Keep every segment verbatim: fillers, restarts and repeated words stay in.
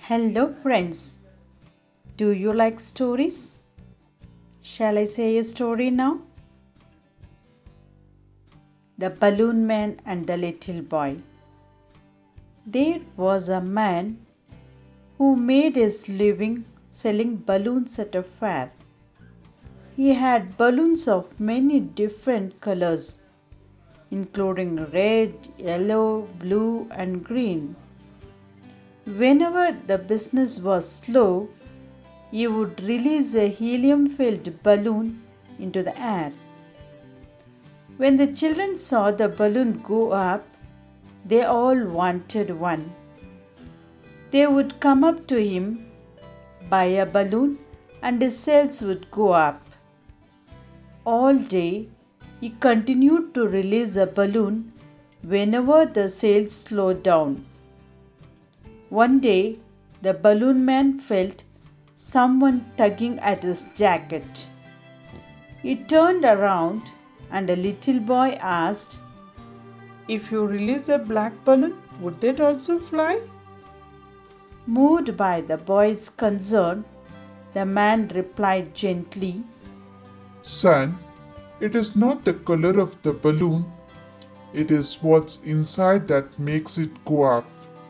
Hello, friends. Do you like stories? Shall I say a story now? The Balloon Man and the Little Boy. There was a man who made his living selling balloons at a fair. He had balloons of many different colors, including red, yellow, blue, and green. Whenever the business was slow, he would release a helium filled balloon into the air. When the children saw the balloon go up, they all wanted one. They would come up to him, buy a balloon, and his sales would go up. All day, he continued to release a balloon whenever the sales slowed down. One day, the balloon man felt someone tugging at his jacket. He turned around and a little boy asked, "If you release a black balloon, would that also fly?" Moved by the boy's concern, the man replied gently, "Son, it is not the color of the balloon, it is what's inside that makes it go up."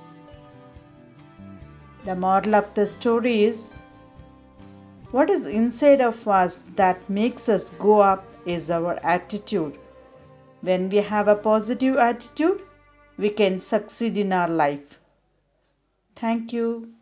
The moral of the story is, what is inside of us that makes us go up is our attitude. When we have a positive attitude, we can succeed in our life. Thank you.